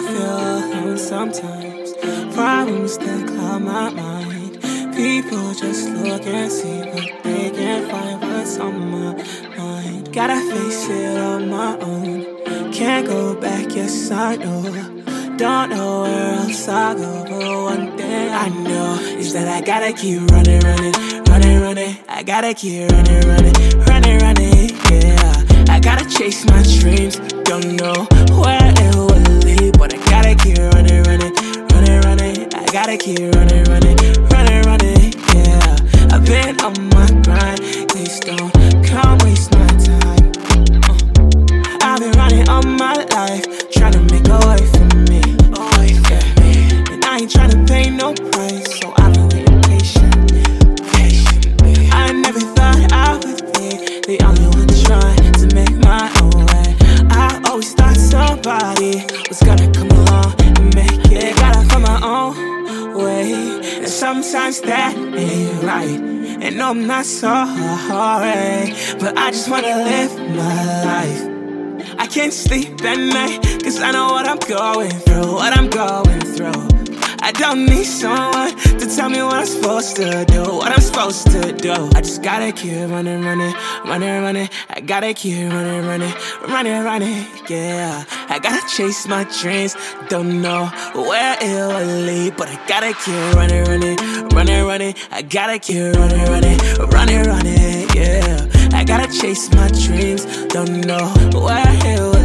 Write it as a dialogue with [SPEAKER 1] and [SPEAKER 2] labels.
[SPEAKER 1] feel alone sometimes. Problems that cloud my mind. People just look and see, but they can't find what's on my mind. Gotta face it on my own. Can't go back, yes I know. Don't know where else I go, but one thing I know is that I gotta keep running, running, running, running. I gotta keep running, running, running, running, yeah. I gotta chase my dreams, don't know where it will lead, but I gotta keep running, running, running, running. I gotta keep running, running, running, running, yeah. I've been on my grind, please don't come waste my time. I've been running all my life, trying to make a way for me, yeah. And I ain't trying to pay no price, so I've been waiting patiently, patiently. I never thought I would be the only one trying to make my own way. I always thought somebody was gonna come along and make it. Gotta find my own way, and sometimes that ain't right. And no, I'm not sorry, but I just wanna live my life. I can't sleep at night, cause I know what I'm going through, what I'm going through. I don't need someone to tell me what I'm supposed to do, what I'm supposed to do. I just gotta keep running, running, running, running. I gotta keep running, running, running, running, yeah. I gotta chase my dreams, don't know where it will lead, but I gotta keep running, running, running, running. I gotta keep running, running, running, running, yeah. I gotta chase my dreams, don't know where it will